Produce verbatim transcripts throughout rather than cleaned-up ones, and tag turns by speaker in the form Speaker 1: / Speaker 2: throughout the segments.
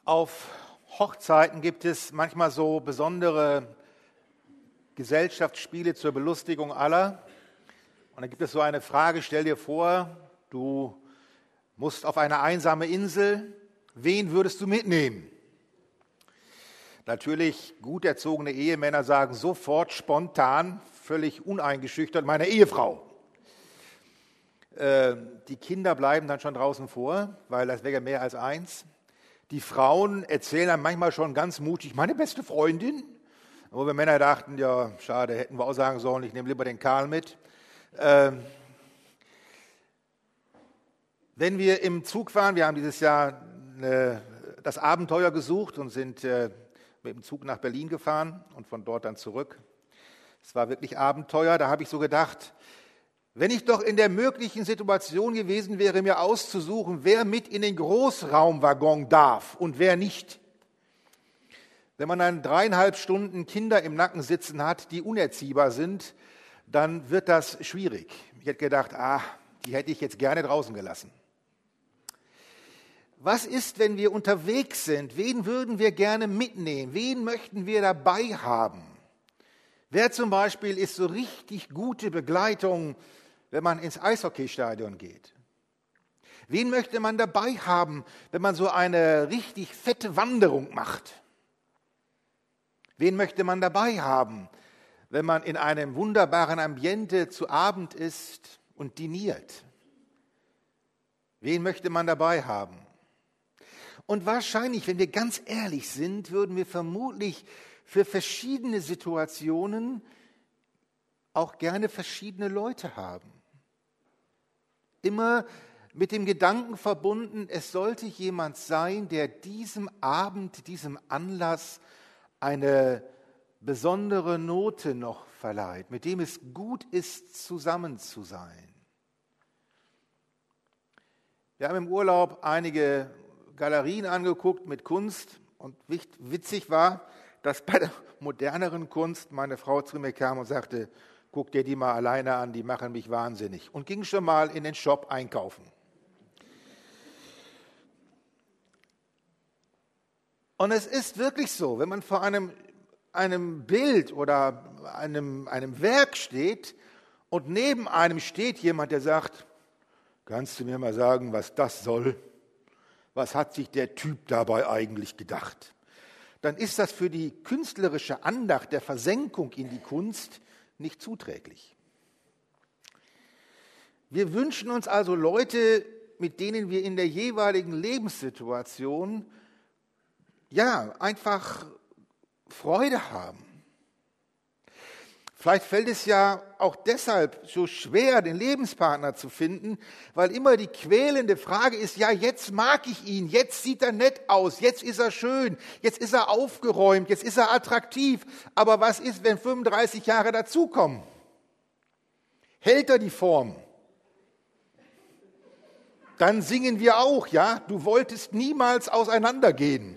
Speaker 1: Auf Hochzeiten gibt es manchmal so besondere Gesellschaftsspiele zur Belustigung aller. Und dann gibt es so eine Frage, stell dir vor, du musst auf eine einsame Insel, wen würdest du mitnehmen? Natürlich gut erzogene Ehemänner sagen sofort, spontan, völlig uneingeschüchtert, meine Ehefrau. Äh, die Kinder bleiben dann schon draußen vor, weil das wäre ja mehr als eins. Die Frauen erzählen dann manchmal schon ganz mutig, meine beste Freundin. Wo wir Männer dachten, ja, schade, hätten wir auch sagen sollen, ich nehme lieber den Karl mit. Äh, wenn wir im Zug waren, wir haben dieses Jahr äh, das Abenteuer gesucht und sind äh, mit dem Zug nach Berlin gefahren und von dort dann zurück. Es war wirklich Abenteuer, da habe ich so gedacht, wenn ich doch in der möglichen Situation gewesen wäre, mir auszusuchen, wer mit in den Großraumwaggon darf und wer nicht. Wenn man dann dreieinhalb Stunden Kinder im Nacken sitzen hat, die unerziehbar sind, dann wird das schwierig. Ich hätte gedacht, ah, die hätte ich jetzt gerne draußen gelassen. Was ist, wenn wir unterwegs sind? Wen würden wir gerne mitnehmen? Wen möchten wir dabei haben? Wer zum Beispiel ist so richtig gute Begleitung, wenn man ins Eishockeystadion geht? Wen möchte man dabei haben, wenn man so eine richtig fette Wanderung macht? Wen möchte man dabei haben, wenn man in einem wunderbaren Ambiente zu Abend isst und diniert? Wen möchte man dabei haben? Und wahrscheinlich, wenn wir ganz ehrlich sind, würden wir vermutlich für verschiedene Situationen auch gerne verschiedene Leute haben. Immer mit dem Gedanken verbunden, es sollte jemand sein, der diesem Abend, diesem Anlass eine besondere Note noch verleiht, mit dem es gut ist, zusammen zu sein. Wir haben im Urlaub einige Galerien angeguckt mit Kunst und witzig war, dass bei der moderneren Kunst meine Frau zu mir kam und sagte, guck dir die mal alleine an, die machen mich wahnsinnig. Und ging schon mal in den Shop einkaufen. Und es ist wirklich so, wenn man vor einem, einem Bild oder einem, einem Werk steht und neben einem steht jemand, der sagt, kannst du mir mal sagen, was das soll? Was hat sich der Typ dabei eigentlich gedacht? Dann ist das für die künstlerische Andacht der Versenkung in die Kunst nicht zuträglich. Wir wünschen uns also Leute, mit denen wir in der jeweiligen Lebenssituation ja einfach Freude haben. Vielleicht fällt es ja auch deshalb so schwer, den Lebenspartner zu finden, weil immer die quälende Frage ist, ja, jetzt mag ich ihn, jetzt sieht er nett aus, jetzt ist er schön, jetzt ist er aufgeräumt, jetzt ist er attraktiv. Aber was ist, wenn fünfunddreißig Jahre dazukommen? Hält er die Form? Dann singen wir auch, ja, du wolltest niemals auseinandergehen.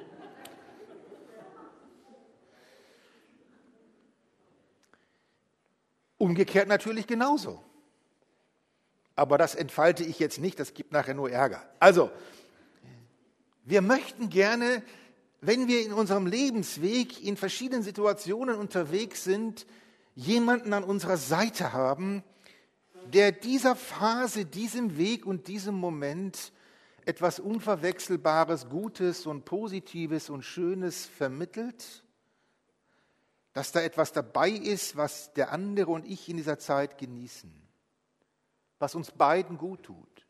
Speaker 1: Umgekehrt natürlich genauso. Aber das entfalte ich jetzt nicht, das gibt nachher nur Ärger. Also, wir möchten gerne, wenn wir in unserem Lebensweg in verschiedenen Situationen unterwegs sind, jemanden an unserer Seite haben, der dieser Phase, diesem Weg und diesem Moment etwas Unverwechselbares, Gutes und Positives und Schönes vermittelt, dass da etwas dabei ist, was der andere und ich in dieser Zeit genießen, was uns beiden gut tut.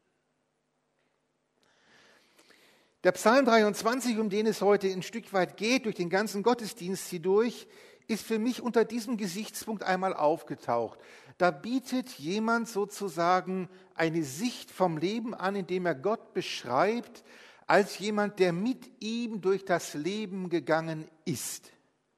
Speaker 1: Der Psalm dreiundzwanzig, um den es heute ein Stück weit geht, durch den ganzen Gottesdienst hindurch, ist für mich unter diesem Gesichtspunkt einmal aufgetaucht. Da bietet jemand sozusagen eine Sicht vom Leben an, indem er Gott beschreibt, als jemand, der mit ihm durch das Leben gegangen ist.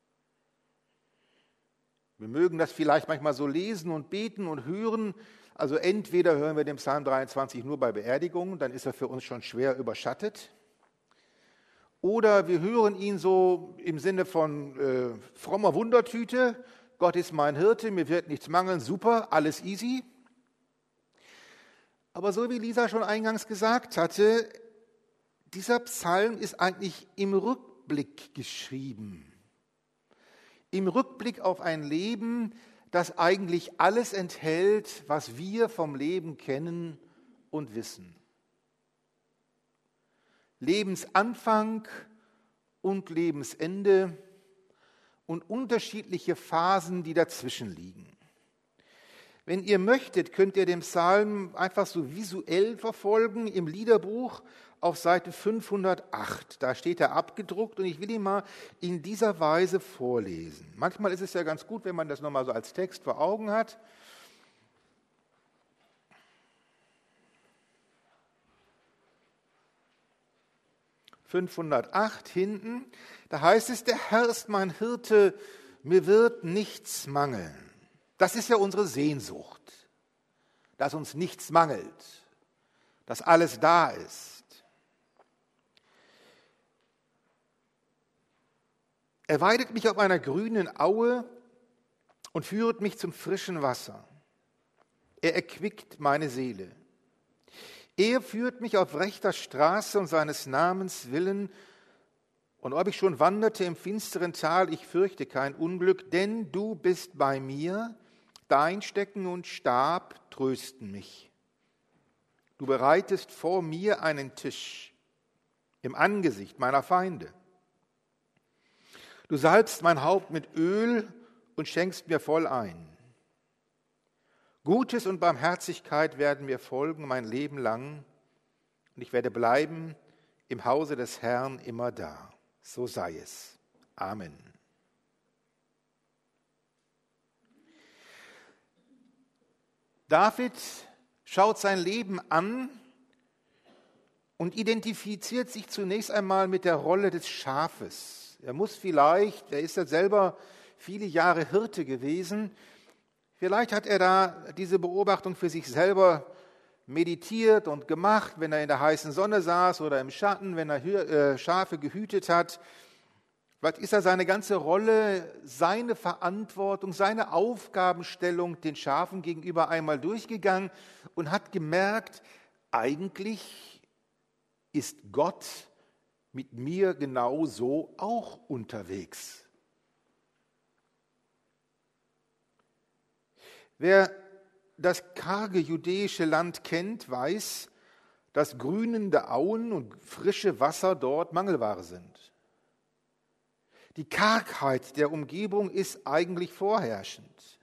Speaker 1: Wir mögen das vielleicht manchmal so lesen und beten und hören. Also entweder hören wir den Psalm dreiundzwanzig nur bei Beerdigungen, dann ist er für uns schon schwer überschattet. Oder wir hören ihn so im Sinne von äh, frommer Wundertüte. Gott ist mein Hirte, mir wird nichts mangeln, super, alles easy. Aber so wie Lisa schon eingangs gesagt hatte, dieser Psalm ist eigentlich im Rückblick geschrieben. Im Rückblick auf ein Leben, das eigentlich alles enthält, was wir vom Leben kennen und wissen. Lebensanfang und Lebensende und unterschiedliche Phasen, die dazwischen liegen. Wenn ihr möchtet, könnt ihr den Psalm einfach so visuell verfolgen im Liederbuch auf Seite fünfhundertacht. Da steht er abgedruckt und ich will ihn mal in dieser Weise vorlesen. Manchmal ist es ja ganz gut, wenn man das nochmal so als Text vor Augen hat. fünfhundertacht hinten, da heißt es, der Herr ist mein Hirte, mir wird nichts mangeln. Das ist ja unsere Sehnsucht, dass uns nichts mangelt, dass alles da ist. Er weidet mich auf einer grünen Aue und führet mich zum frischen Wasser. Er erquickt meine Seele. Er führt mich auf rechter Straße um seines Namens willen. Und ob ich schon wanderte im finsteren Tal, ich fürchte kein Unglück, denn du bist bei mir, dein Stecken und Stab trösten mich. Du bereitest vor mir einen Tisch im Angesicht meiner Feinde. Du salbst mein Haupt mit Öl und schenkst mir voll ein. Gutes und Barmherzigkeit werden mir folgen mein Leben lang, und ich werde bleiben im Hause des Herrn immer da. So sei es. Amen. David schaut sein Leben an und identifiziert sich zunächst einmal mit der Rolle des Schafes. Er muss vielleicht, er ist ja selber viele Jahre Hirte gewesen, vielleicht hat er da diese Beobachtung für sich selber meditiert und gemacht, wenn er in der heißen Sonne saß oder im Schatten, wenn er Schafe gehütet hat. Vielleicht ist er seine ganze Rolle, seine Verantwortung, seine Aufgabenstellung den Schafen gegenüber einmal durchgegangen und hat gemerkt, eigentlich ist Gott mit mir genauso auch unterwegs. Wer das karge judäische Land kennt, weiß, dass grünende Auen und frische Wasser dort Mangelware sind. Die Kargheit der Umgebung ist eigentlich vorherrschend.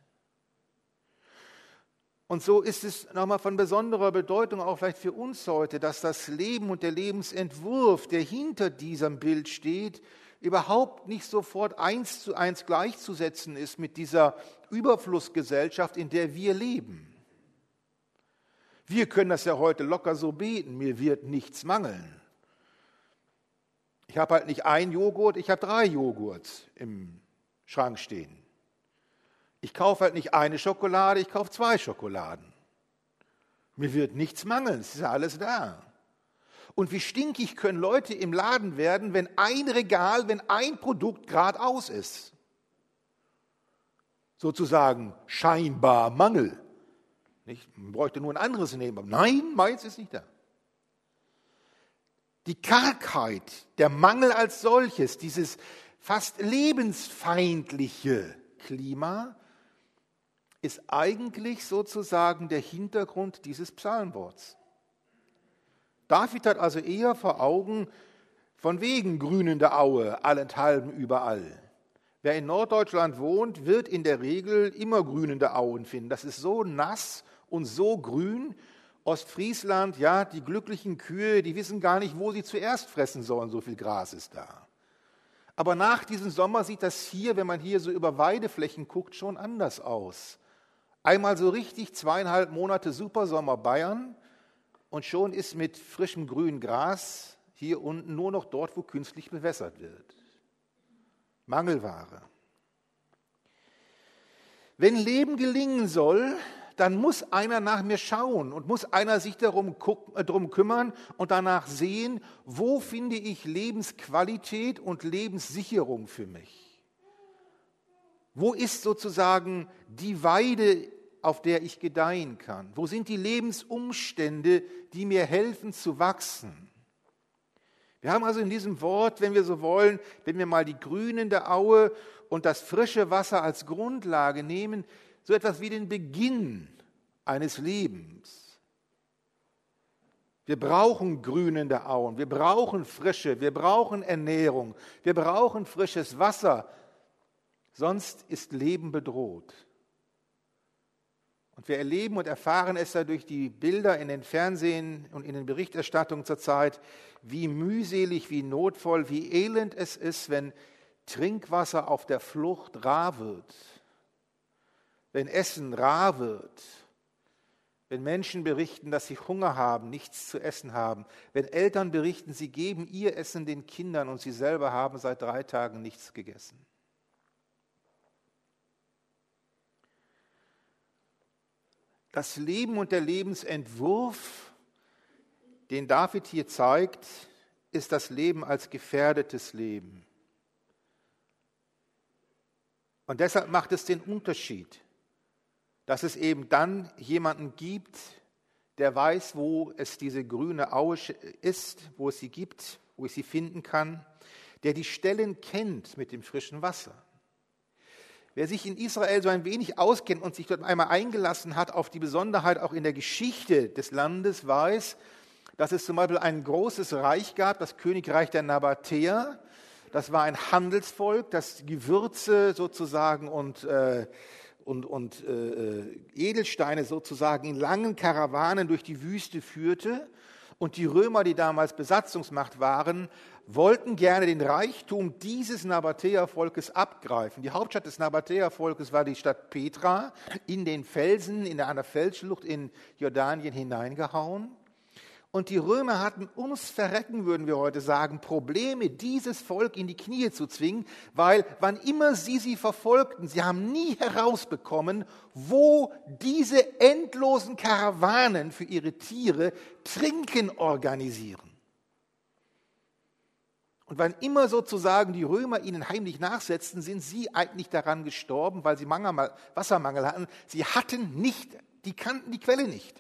Speaker 1: Und so ist es nochmal von besonderer Bedeutung auch vielleicht für uns heute, dass das Leben und der Lebensentwurf, der hinter diesem Bild steht, überhaupt nicht sofort eins zu eins gleichzusetzen ist mit dieser Überflussgesellschaft, in der wir leben. Wir können das ja heute locker so beten, mir wird nichts mangeln. Ich habe halt nicht ein Joghurt, ich habe drei Joghurts im Schrank stehen. Ich kaufe halt nicht eine Schokolade, ich kaufe zwei Schokoladen. Mir wird nichts mangeln, es ist ja alles da. Und wie stinkig können Leute im Laden werden, wenn ein Regal, wenn ein Produkt geradeaus ist? Sozusagen scheinbar Mangel. Nicht? Man bräuchte nur ein anderes nehmen. Nein, meins ist nicht da. Die Kargheit, der Mangel als solches, dieses fast lebensfeindliche Klima, ist eigentlich sozusagen der Hintergrund dieses Psalmworts. David hat also eher vor Augen, von wegen grünende Aue, allenthalben überall. Wer in Norddeutschland wohnt, wird in der Regel immer grünende Auen finden. Das ist so nass und so grün. Ostfriesland, ja, die glücklichen Kühe, die wissen gar nicht, wo sie zuerst fressen sollen, so viel Gras ist da. Aber nach diesem Sommer sieht das hier, wenn man hier so über Weideflächen guckt, schon anders aus. Einmal so richtig zweieinhalb Monate Supersommer Bayern, und schon ist mit frischem grünem Gras hier unten nur noch dort, wo künstlich bewässert wird. Mangelware. Wenn Leben gelingen soll, dann muss einer nach mir schauen und muss einer sich darum, gucken, darum kümmern und danach sehen, wo finde ich Lebensqualität und Lebenssicherung für mich? Wo ist sozusagen die Weide, auf der ich gedeihen kann? Wo sind die Lebensumstände, die mir helfen zu wachsen? Wir haben also in diesem Wort, wenn wir so wollen, wenn wir mal die grünende Aue und das frische Wasser als Grundlage nehmen, so etwas wie den Beginn eines Lebens. Wir brauchen grünende Auen, wir brauchen Frische, wir brauchen Ernährung, wir brauchen frisches Wasser, sonst ist Leben bedroht. Und wir erleben und erfahren es ja durch die Bilder in den Fernsehen und in den Berichterstattungen zurzeit, wie mühselig, wie notvoll, wie elend es ist, wenn Trinkwasser auf der Flucht rar wird, wenn Essen rar wird, wenn Menschen berichten, dass sie Hunger haben, nichts zu essen haben, wenn Eltern berichten, sie geben ihr Essen den Kindern und sie selber haben seit drei Tagen nichts gegessen. Das Leben und der Lebensentwurf, den David hier zeigt, ist das Leben als gefährdetes Leben. Und deshalb macht es den Unterschied, dass es eben dann jemanden gibt, der weiß, wo es diese grüne Aue ist, wo es sie gibt, wo ich sie finden kann, der die Stellen kennt mit dem frischen Wasser. Wer sich in Israel so ein wenig auskennt und sich dort einmal eingelassen hat auf die Besonderheit auch in der Geschichte des Landes, weiß, dass es zum Beispiel ein großes Reich gab, das Königreich der Nabatäer. Das war ein Handelsvolk, das Gewürze sozusagen und, äh, und, und äh, Edelsteine sozusagen in langen Karawanen durch die Wüste führte. Und die Römer, die damals Besatzungsmacht waren, wollten gerne den Reichtum dieses Nabatäervolkes abgreifen. Die Hauptstadt des Nabatäervolkes war die Stadt Petra, in den Felsen, in einer Felsschlucht in Jordanien hineingehauen. Und die Römer hatten ums Verrecken, würden wir heute sagen, Probleme, dieses Volk in die Knie zu zwingen, weil wann immer sie sie verfolgten, sie haben nie herausbekommen, wo diese endlosen Karawanen für ihre Tiere Trinken organisieren. Und wann immer sozusagen die Römer ihnen heimlich nachsetzten, sind sie eigentlich daran gestorben, weil sie Mangel, Wassermangel hatten. Sie hatten nicht, die kannten die Quelle nicht.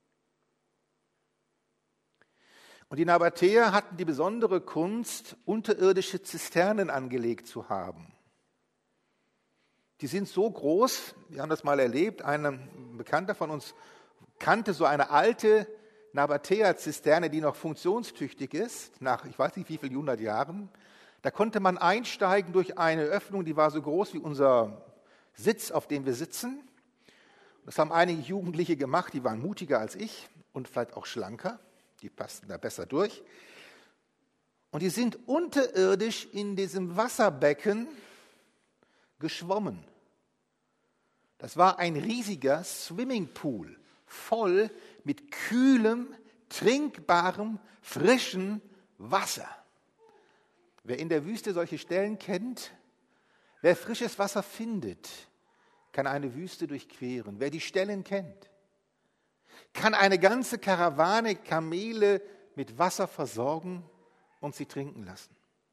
Speaker 1: Und die Nabatäer hatten die besondere Kunst, unterirdische Zisternen angelegt zu haben. Die sind so groß, wir haben das mal erlebt, ein Bekannter von uns kannte so eine alte Nabatäer-Zisterne, die noch funktionstüchtig ist, nach ich weiß nicht wie vielen hundert Jahren. Da konnte man einsteigen durch eine Öffnung, die war so groß wie unser Sitz, auf dem wir sitzen. Das haben einige Jugendliche gemacht, die waren mutiger als ich und vielleicht auch schlanker. Die passten da besser durch. Und die sind unterirdisch in diesem Wasserbecken geschwommen. Das war ein riesiger Swimmingpool, voll mit kühlem, trinkbarem, frischem Wasser. Wer in der Wüste solche Stellen kennt, wer frisches Wasser findet, kann eine Wüste durchqueren. Wer die Stellen kennt, kann eine ganze Karawane Kamele mit Wasser versorgen und sie trinken lassen.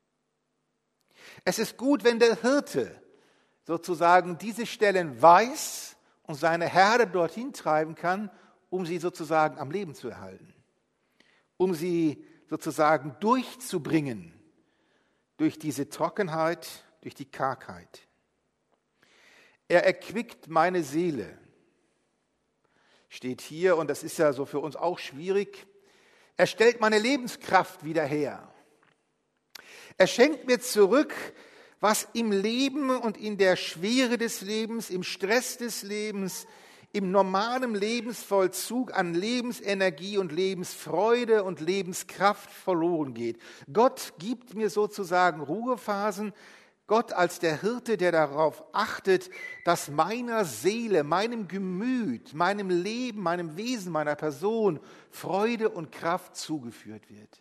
Speaker 1: Es ist gut, wenn der Hirte sozusagen diese Stellen weiß und seine Herde dorthin treiben kann, um sie sozusagen am Leben zu erhalten, um sie sozusagen durchzubringen durch diese Trockenheit, durch die Kargheit. Er erquickt meine Seele, steht hier, und das ist ja so für uns auch schwierig. Er stellt meine Lebenskraft wieder her. Er schenkt mir zurück, was im Leben und in der Schwere des Lebens, im Stress des Lebens, im normalen Lebensvollzug an Lebensenergie und Lebensfreude und Lebenskraft verloren geht. Gott gibt mir sozusagen Ruhephasen. Gott als der Hirte, der darauf achtet, dass meiner Seele, meinem Gemüt, meinem Leben, meinem Wesen, meiner Person Freude und Kraft zugeführt wird.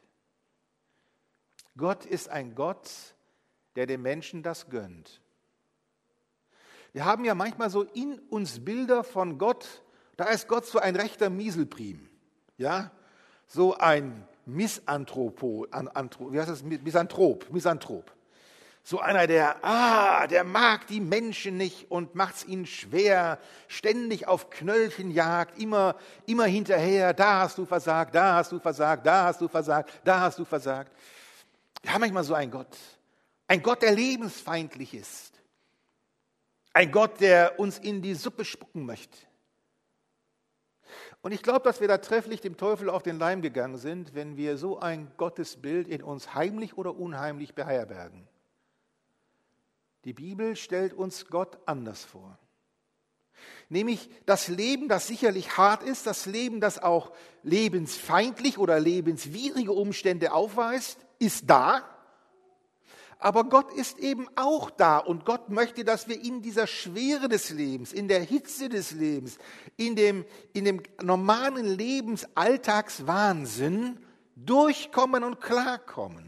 Speaker 1: Gott ist ein Gott, der dem Menschen das gönnt. Wir haben ja manchmal so in uns Bilder von Gott, da ist Gott so ein rechter Mieselprim, ja, so ein Misanthropo, wie heißt das, Misanthrop, Misanthrop. So einer, der, ah, der mag die Menschen nicht und macht es ihnen schwer, ständig auf Knöllchen jagt, immer, immer hinterher, da hast du versagt, da hast du versagt, da hast du versagt, da hast du versagt. Wir haben manchmal so einen Gott. Ein Gott, der lebensfeindlich ist. Ein Gott, der uns in die Suppe spucken möchte. Und ich glaube, dass wir da trefflich dem Teufel auf den Leim gegangen sind, wenn wir so ein Gottesbild in uns heimlich oder unheimlich beherbergen. Die Bibel stellt uns Gott anders vor. Nämlich das Leben, das sicherlich hart ist, das Leben, das auch lebensfeindlich oder lebenswidrige Umstände aufweist, ist da. Aber Gott ist eben auch da und Gott möchte, dass wir in dieser Schwere des Lebens, in der Hitze des Lebens, in dem, in dem normalen Lebensalltagswahnsinn durchkommen und klarkommen.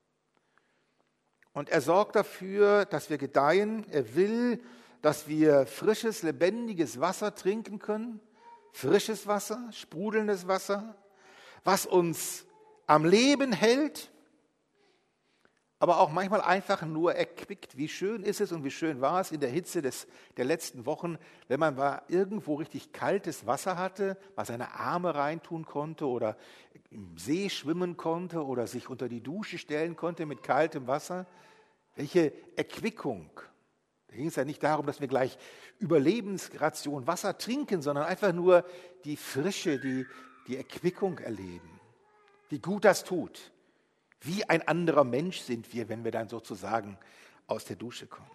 Speaker 1: Und er sorgt dafür, dass wir gedeihen. Er will, dass wir frisches, lebendiges Wasser trinken können. Frisches Wasser, sprudelndes Wasser, was uns am Leben hält, aber auch manchmal einfach nur erquickt. Wie schön ist es und wie schön war es in der Hitze des, der letzten Wochen, wenn man mal irgendwo richtig kaltes Wasser hatte, mal seine Arme reintun konnte oder im See schwimmen konnte oder sich unter die Dusche stellen konnte mit kaltem Wasser. Welche Erquickung. Da ging es ja nicht darum, dass wir gleich Überlebensration Wasser trinken, sondern einfach nur die Frische, die, die Erquickung erleben. Wie gut das tut. Wie ein anderer Mensch sind wir, wenn wir dann sozusagen aus der Dusche kommen.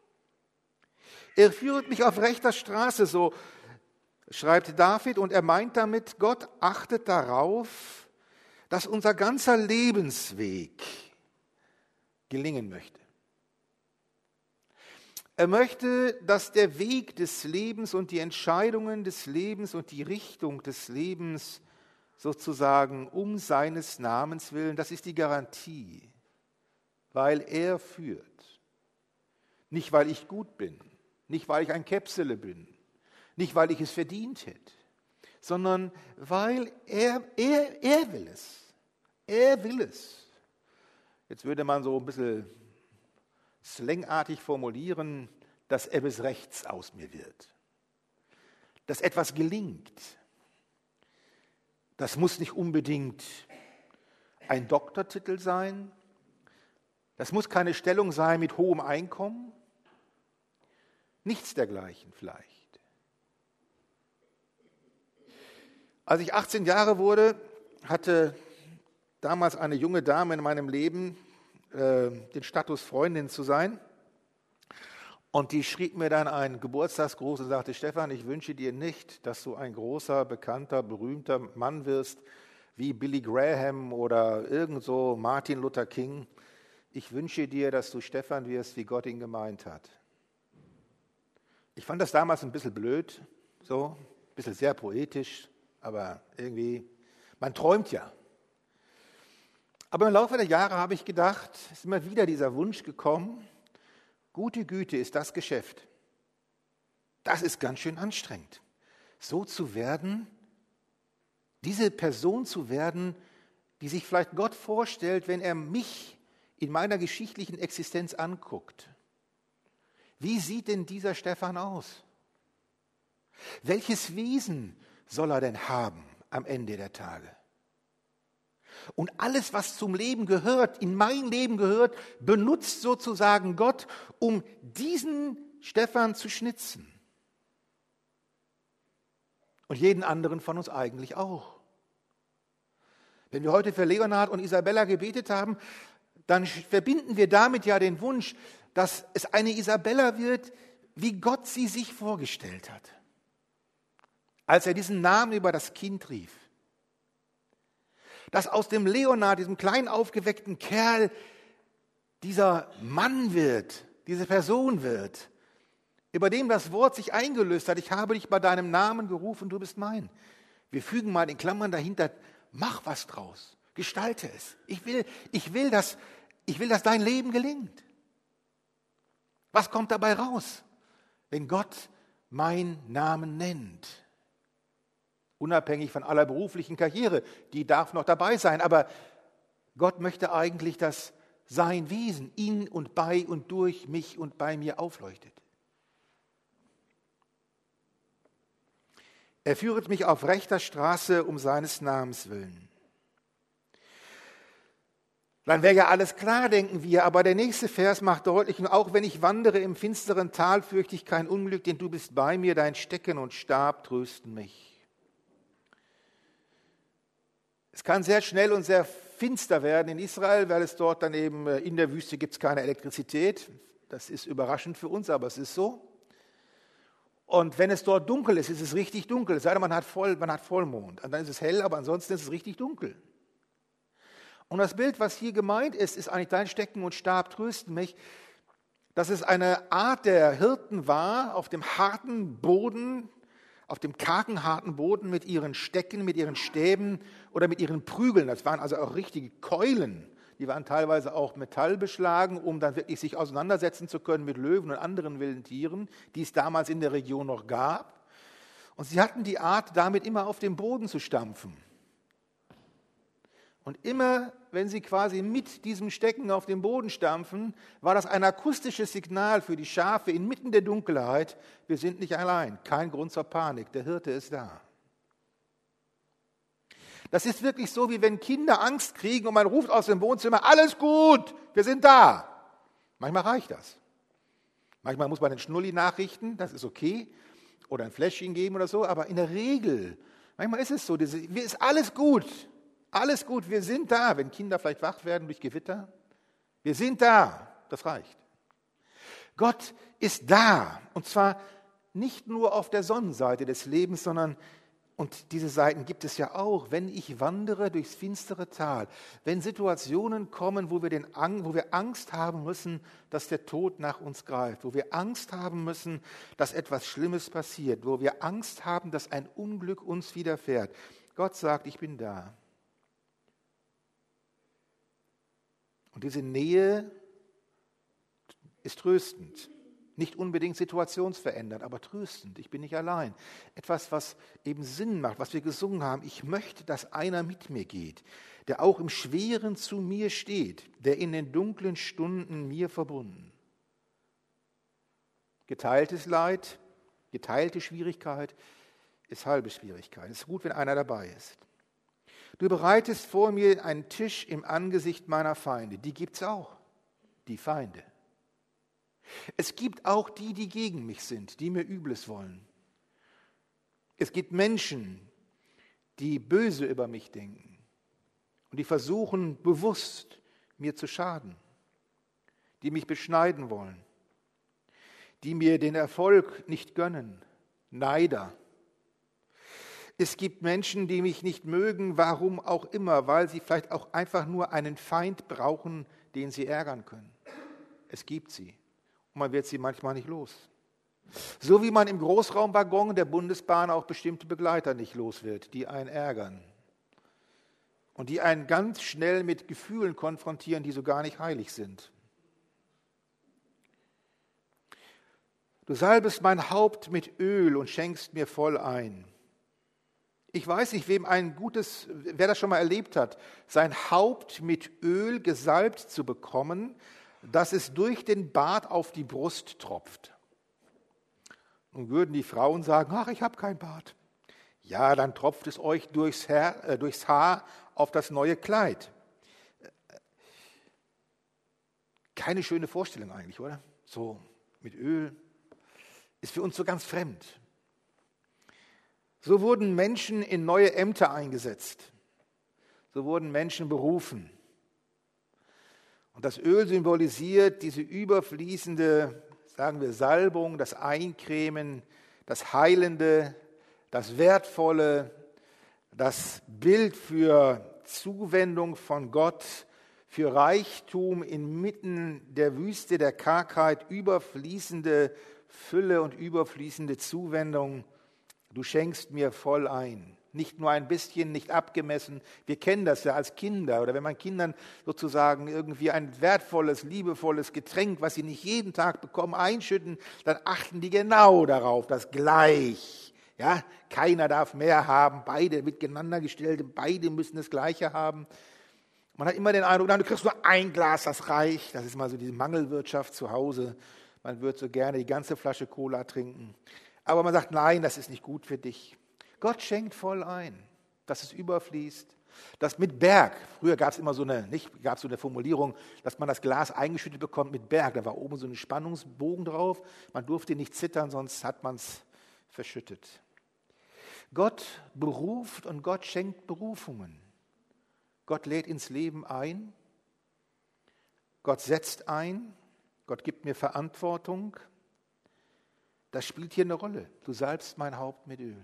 Speaker 1: Er führt mich auf rechter Straße, so schreibt David, und er meint damit, Gott achtet darauf, dass unser ganzer Lebensweg gelingen möchte. Er möchte, dass der Weg des Lebens und die Entscheidungen des Lebens und die Richtung des Lebens sozusagen um seines Namens willen, das ist die Garantie, weil er führt. Nicht, weil ich gut bin, nicht, weil ich ein Käpsele bin, nicht, weil ich es verdient hätte, sondern weil er, er, er will es. Er will es. Jetzt würde man so ein bisschen slangartig formulieren, dass etwas rechts aus mir wird. Dass etwas gelingt. Das muss nicht unbedingt ein Doktortitel sein. Das muss keine Stellung sein mit hohem Einkommen. Nichts dergleichen vielleicht. Als ich achtzehn Jahre wurde, hatte damals eine junge Dame in meinem Leben äh, den Status Freundin zu sein. Und die schrieb mir dann einen Geburtstagsgruß und sagte, Stefan, ich wünsche dir nicht, dass du ein großer, bekannter, berühmter Mann wirst, wie Billy Graham oder irgend so Martin Luther King. Ich wünsche dir, dass du Stefan wirst, wie Gott ihn gemeint hat. Ich fand das damals ein bisschen blöd, so, ein bisschen sehr poetisch, aber irgendwie, man träumt ja. Aber im Laufe der Jahre habe ich gedacht, es ist immer wieder dieser Wunsch gekommen, gute Güte ist das Geschäft. Das ist ganz schön anstrengend. So zu werden, diese Person zu werden, die sich vielleicht Gott vorstellt, wenn er mich in meiner geschichtlichen Existenz anguckt. Wie sieht denn dieser Stefan aus? Welches Wesen soll er denn haben am Ende der Tage? Und alles, was zum Leben gehört, in mein Leben gehört, benutzt sozusagen Gott, um diesen Stefan zu schnitzen. Und jeden anderen von uns eigentlich auch. Wenn wir heute für Leonhard und Isabella gebetet haben, dann verbinden wir damit ja den Wunsch, dass es eine Isabella wird, wie Gott sie sich vorgestellt hat. Als er diesen Namen über das Kind rief. Dass aus dem Leonhard, diesem klein aufgeweckten Kerl, dieser Mann wird, diese Person wird, über dem das Wort sich eingelöst hat, ich habe dich bei deinem Namen gerufen, du bist mein. Wir fügen mal in Klammern dahinter, mach was draus, gestalte es. Ich will, ich will, dass, ich will, dass dein Leben gelingt. Was kommt dabei raus, wenn Gott meinen Namen nennt? Unabhängig von aller beruflichen Karriere, die darf noch dabei sein, aber Gott möchte eigentlich, dass sein Wesen in und bei und durch mich und bei mir aufleuchtet. Er führet mich auf rechter Straße um seines Namens willen. Dann wäre ja alles klar, denken wir, aber der nächste Vers macht deutlich, auch wenn ich wandere im finsteren Tal, fürchte ich kein Unglück, denn du bist bei mir, dein Stecken und Stab trösten mich. Es kann sehr schnell und sehr finster werden in Israel, weil es dort dann eben, in der Wüste gibt es keine Elektrizität. Das ist überraschend für uns, aber es ist so. Und wenn es dort dunkel ist, ist es richtig dunkel. Es sei denn, man hat, Voll, man hat Vollmond. Und dann ist es hell, aber ansonsten ist es richtig dunkel. Und das Bild, was hier gemeint ist, ist eigentlich dein Stecken und Stab trösten mich, dass es eine Art der Hirten war, auf dem harten Boden, auf dem kargen, harten Boden mit ihren Stecken, mit ihren Stäben oder mit ihren Prügeln. Das waren also auch richtige Keulen. Die waren teilweise auch metallbeschlagen, um dann wirklich sich auseinandersetzen zu können mit Löwen und anderen wilden Tieren, die es damals in der Region noch gab. Und sie hatten die Art, damit immer auf den Boden zu stampfen. Und immer, wenn sie quasi mit diesem Stecken auf den Boden stampfen, war das ein akustisches Signal für die Schafe inmitten der Dunkelheit. Wir sind nicht allein, kein Grund zur Panik, der Hirte ist da. Das ist wirklich so, wie wenn Kinder Angst kriegen und man ruft aus dem Wohnzimmer, alles gut, wir sind da. Manchmal reicht das. Manchmal muss man den Schnulli nachrichten, das ist okay, oder ein Fläschchen geben oder so, aber in der Regel, manchmal ist es so, es ist alles gut. Alles gut, wir sind da, wenn Kinder vielleicht wach werden durch Gewitter. Wir sind da, das reicht. Gott ist da, und zwar nicht nur auf der Sonnenseite des Lebens, sondern, und diese Seiten gibt es ja auch, wenn ich wandere durchs finstere Tal, wenn Situationen kommen, wo wir, den, wo wir Angst haben müssen, dass der Tod nach uns greift, wo wir Angst haben müssen, dass etwas Schlimmes passiert, wo wir Angst haben, dass ein Unglück uns widerfährt. Gott sagt, ich bin da. Und diese Nähe ist tröstend, nicht unbedingt situationsverändernd, aber tröstend. Ich bin nicht allein. Etwas, was eben Sinn macht, was wir gesungen haben. Ich möchte, dass einer mit mir geht, der auch im Schweren zu mir steht, der in den dunklen Stunden mir verbunden. Geteiltes Leid, geteilte Schwierigkeit ist halbe Schwierigkeit. Es ist gut, wenn einer dabei ist. Du bereitest vor mir einen Tisch im Angesicht meiner Feinde. Die gibt es auch, die Feinde. Es gibt auch die, die gegen mich sind, die mir Übles wollen. Es gibt Menschen, die böse über mich denken und die versuchen bewusst, mir zu schaden, die mich beschneiden wollen, die mir den Erfolg nicht gönnen, Neider. Es gibt Menschen, die mich nicht mögen, warum auch immer, weil sie vielleicht auch einfach nur einen Feind brauchen, den sie ärgern können. Es gibt sie und man wird sie manchmal nicht los. So wie man im Großraumwaggon der Bundesbahn auch bestimmte Begleiter nicht los wird, die einen ärgern und die einen ganz schnell mit Gefühlen konfrontieren, die so gar nicht heilig sind. Du salbest mein Haupt mit Öl und schenkst mir voll ein. Ich weiß nicht, wem ein gutes, wer das schon mal erlebt hat, sein Haupt mit Öl gesalbt zu bekommen, dass es durch den Bart auf die Brust tropft. Nun würden die Frauen sagen, ach, ich habe kein Bart. Ja, dann tropft es euch durchs Haar, äh, durchs Haar auf das neue Kleid. Keine schöne Vorstellung eigentlich, oder? So mit Öl. Ist für uns so ganz fremd. So wurden Menschen in neue Ämter eingesetzt. So wurden Menschen berufen. Und das Öl symbolisiert diese überfließende, sagen wir, Salbung, das Eincremen, das Heilende, das Wertvolle, das Bild für Zuwendung von Gott, für Reichtum inmitten der Wüste, der Kargheit, überfließende Fülle und überfließende Zuwendung. Du schenkst mir voll ein. Nicht nur ein bisschen, nicht abgemessen. Wir kennen das ja als Kinder. Oder wenn man Kindern sozusagen irgendwie ein wertvolles, liebevolles Getränk, was sie nicht jeden Tag bekommen, einschütten, dann achten die genau darauf, dass gleich. Ja, keiner darf mehr haben, beide miteinander gestellt, beide müssen das Gleiche haben. Man hat immer den Eindruck, nein, du kriegst nur ein Glas, das reicht. Das ist mal so diese Mangelwirtschaft zu Hause. Man würde so gerne die ganze Flasche Cola trinken. Aber man sagt, nein, das ist nicht gut für dich. Gott schenkt voll ein, dass es überfließt. Das mit Berg, früher gab es immer so eine, nicht, gab es so eine Formulierung, dass man das Glas eingeschüttet bekommt mit Berg. Da war oben so ein Spannungsbogen drauf. Man durfte nicht zittern, sonst hat man es verschüttet. Gott beruft und Gott schenkt Berufungen. Gott lädt ins Leben ein. Gott setzt ein. Gott gibt mir Verantwortung. Das spielt hier eine Rolle. Du salbst mein Haupt mit Öl.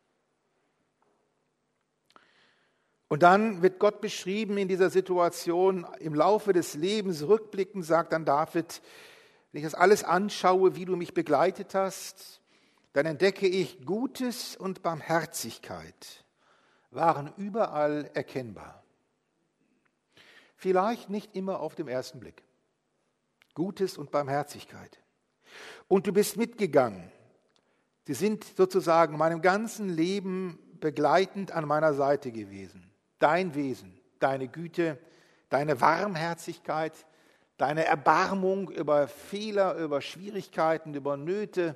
Speaker 1: Und dann wird Gott beschrieben in dieser Situation im Laufe des Lebens. Rückblickend sagt dann David, wenn ich das alles anschaue, wie du mich begleitet hast, dann entdecke ich, Gutes und Barmherzigkeit waren überall erkennbar. Vielleicht nicht immer auf den ersten Blick. Gutes und Barmherzigkeit. Und du bist mitgegangen. Sie sind sozusagen meinem ganzen Leben begleitend an meiner Seite gewesen. Dein Wesen, deine Güte, deine Warmherzigkeit, deine Erbarmung über Fehler, über Schwierigkeiten, über Nöte.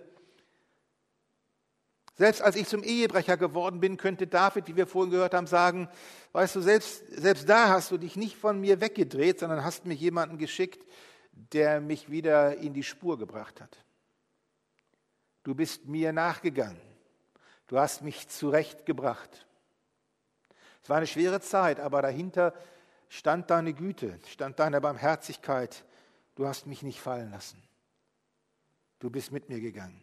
Speaker 1: Selbst als ich zum Ehebrecher geworden bin, könnte David, wie wir vorhin gehört haben, sagen, weißt du, selbst, selbst da hast du dich nicht von mir weggedreht, sondern hast mir jemanden geschickt, der mich wieder in die Spur gebracht hat. Du bist mir nachgegangen. Du hast mich zurechtgebracht. Es war eine schwere Zeit, aber dahinter stand deine Güte, stand deine Barmherzigkeit. Du hast mich nicht fallen lassen. Du bist mit mir gegangen.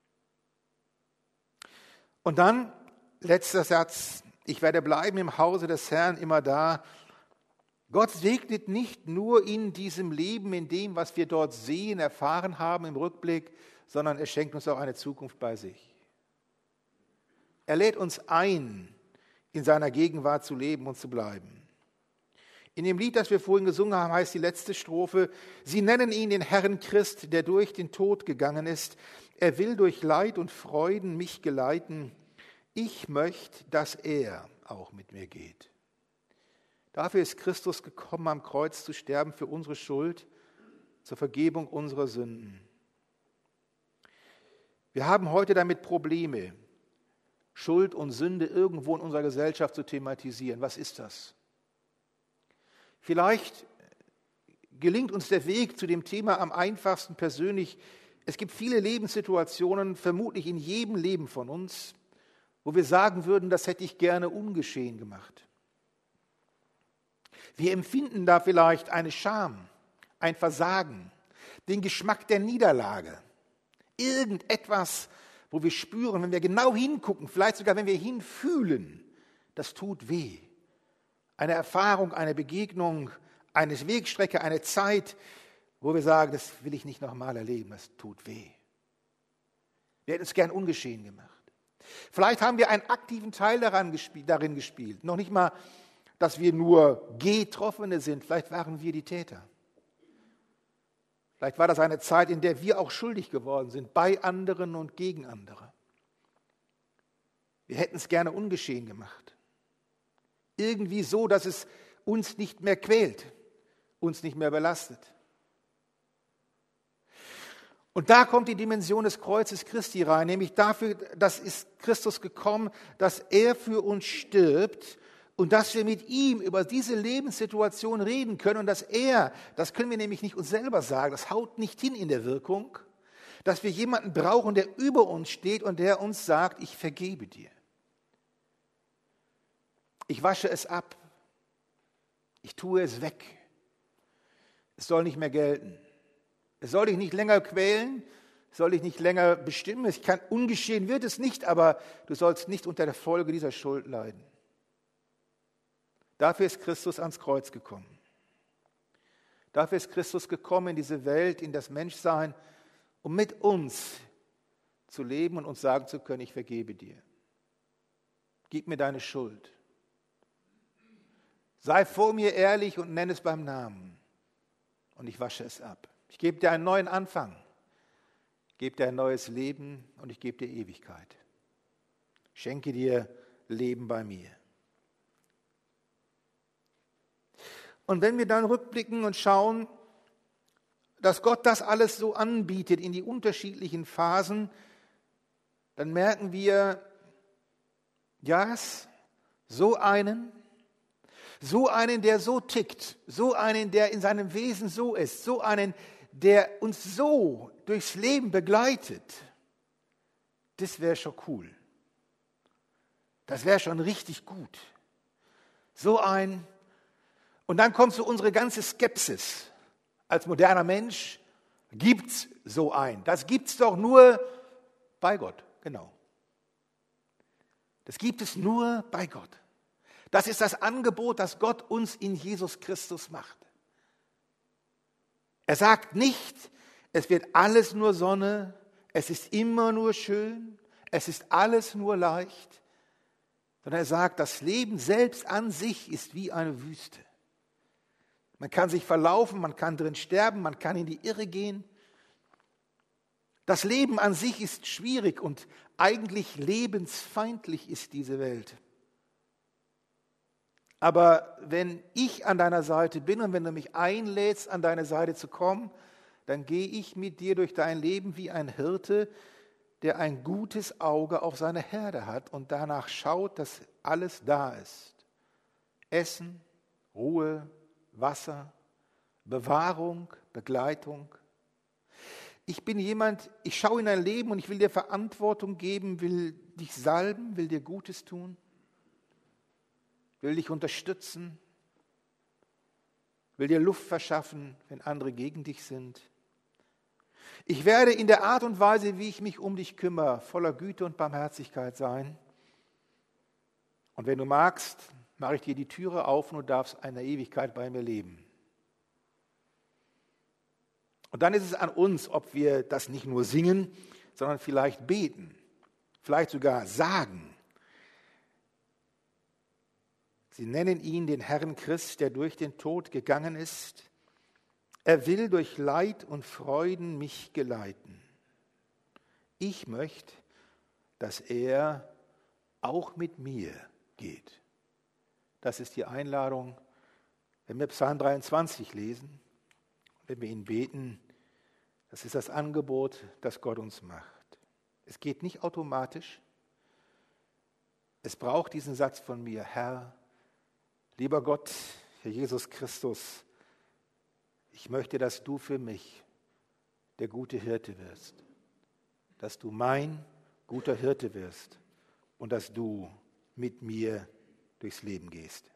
Speaker 1: Und dann, letzter Satz, ich werde bleiben im Hause des Herrn immer da. Gott segnet nicht nur in diesem Leben, in dem, was wir dort sehen, erfahren haben im Rückblick, sondern er schenkt uns auch eine Zukunft bei sich. Er lädt uns ein, in seiner Gegenwart zu leben und zu bleiben. In dem Lied, das wir vorhin gesungen haben, heißt die letzte Strophe, Sie nennen ihn den Herrn Christ, der durch den Tod gegangen ist. Er will durch Leid und Freuden mich geleiten. Ich möchte, dass er auch mit mir geht. Dafür ist Christus gekommen, am Kreuz zu sterben für unsere Schuld, zur Vergebung unserer Sünden. Wir haben heute damit Probleme, Schuld und Sünde irgendwo in unserer Gesellschaft zu thematisieren. Was ist das? Vielleicht gelingt uns der Weg zu dem Thema am einfachsten persönlich. Es gibt viele Lebenssituationen, vermutlich in jedem Leben von uns, wo wir sagen würden, das hätte ich gerne ungeschehen gemacht. Wir empfinden da vielleicht eine Scham, ein Versagen, den Geschmack der Niederlage, irgendetwas, wo wir spüren, wenn wir genau hingucken, vielleicht sogar wenn wir hinfühlen, das tut weh. Eine Erfahrung, eine Begegnung, eine Wegstrecke, eine Zeit, wo wir sagen, das will ich nicht nochmal erleben, das tut weh. Wir hätten es gern ungeschehen gemacht. Vielleicht haben wir einen aktiven Teil daran gespielt, darin gespielt. Noch nicht mal, dass wir nur Getroffene sind, vielleicht waren wir die Täter. Vielleicht war das eine Zeit, in der wir auch schuldig geworden sind, bei anderen und gegen andere. Wir hätten es gerne ungeschehen gemacht. Irgendwie so, dass es uns nicht mehr quält, uns nicht mehr belastet. Und da kommt die Dimension des Kreuzes Christi rein, nämlich dafür, dass ist Christus gekommen, dass er für uns stirbt und dass wir mit ihm über diese Lebenssituation reden können und dass er, das können wir nämlich nicht uns selber sagen, das haut nicht hin in der Wirkung, dass wir jemanden brauchen, der über uns steht und der uns sagt, ich vergebe dir. Ich wasche es ab. Ich tue es weg. Es soll nicht mehr gelten. Es soll dich nicht länger quälen, es soll dich nicht länger bestimmen. Es kann, ungeschehen wird es nicht, aber du sollst nicht unter der Folge dieser Schuld leiden. Dafür ist Christus ans Kreuz gekommen. Dafür ist Christus gekommen in diese Welt, in das Menschsein, um mit uns zu leben und uns sagen zu können, ich vergebe dir. Gib mir deine Schuld. Sei vor mir ehrlich und nenn es beim Namen. Und ich wasche es ab. Ich gebe dir einen neuen Anfang. Ich gebe dir ein neues Leben und ich gebe dir Ewigkeit. Ich schenke dir Leben bei mir. Und wenn wir dann rückblicken und schauen, dass Gott das alles so anbietet in die unterschiedlichen Phasen, dann merken wir, ja, so einen, So einen, der so tickt, so einen, der in seinem Wesen so ist, so einen, der uns so durchs Leben begleitet. Das wäre schon cool. Das wäre schon richtig gut. So ein, und dann kommt so unsere ganze Skepsis. Als moderner Mensch gibt's so ein. Das gibt's doch nur bei Gott, genau. Das gibt es nur bei Gott. Das ist das Angebot, das Gott uns in Jesus Christus macht. Er sagt nicht, es wird alles nur Sonne, es ist immer nur schön, es ist alles nur leicht, sondern er sagt, das Leben selbst an sich ist wie eine Wüste. Man kann sich verlaufen, man kann drin sterben, man kann in die Irre gehen. Das Leben an sich ist schwierig und eigentlich lebensfeindlich ist diese Welt. Aber wenn ich an deiner Seite bin und wenn du mich einlädst, an deine Seite zu kommen, dann gehe ich mit dir durch dein Leben wie ein Hirte, der ein gutes Auge auf seine Herde hat und danach schaut, dass alles da ist. Essen, Ruhe, Wasser, Bewahrung, Begleitung. Ich bin jemand, ich schaue in dein Leben und ich will dir Verantwortung geben, will dich salben, will dir Gutes tun, will dich unterstützen, will dir Luft verschaffen, wenn andere gegen dich sind. Ich werde in der Art und Weise, wie ich mich um dich kümmere, voller Güte und Barmherzigkeit sein. Und wenn du magst, mache ich dir die Türe auf und du darfst eine Ewigkeit bei mir leben. Und dann ist es an uns, ob wir das nicht nur singen, sondern vielleicht beten, vielleicht sogar sagen. Sie nennen ihn den Herrn Christ, der durch den Tod gegangen ist. Er will durch Leid und Freuden mich geleiten. Ich möchte, dass er auch mit mir geht. Das ist die Einladung, wenn wir Psalm dreiundzwanzig lesen, wenn wir ihn beten. Das ist das Angebot, das Gott uns macht. Es geht nicht automatisch. Es braucht diesen Satz von mir: Herr, lieber Gott, Herr Jesus Christus, ich möchte, dass du für mich der gute Hirte wirst, dass du mein guter Hirte wirst und dass du mit mir durchs Leben gehst.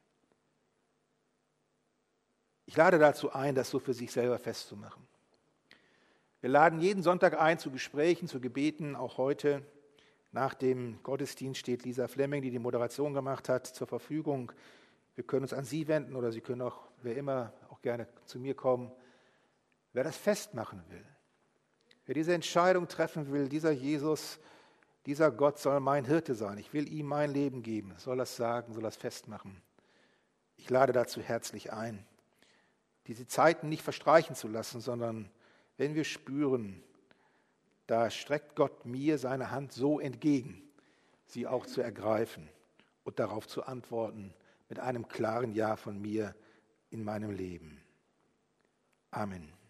Speaker 1: Ich lade dazu ein, das so für sich selber festzumachen. Wir laden jeden Sonntag ein zu Gesprächen, zu Gebeten, auch heute. Nach dem Gottesdienst steht Lisa Flemming, die die Moderation gemacht hat, zur Verfügung. Wir können uns an Sie wenden oder Sie können auch, wer immer, auch gerne zu mir kommen. Wer das festmachen will, wer diese Entscheidung treffen will, dieser Jesus, dieser Gott soll mein Hirte sein. Ich will ihm mein Leben geben, soll das sagen, soll das festmachen. Ich lade dazu herzlich ein, diese Zeiten nicht verstreichen zu lassen, sondern wenn wir spüren, da streckt Gott mir seine Hand so entgegen, sie auch zu ergreifen und darauf zu antworten mit einem klaren Ja von mir in meinem Leben. Amen.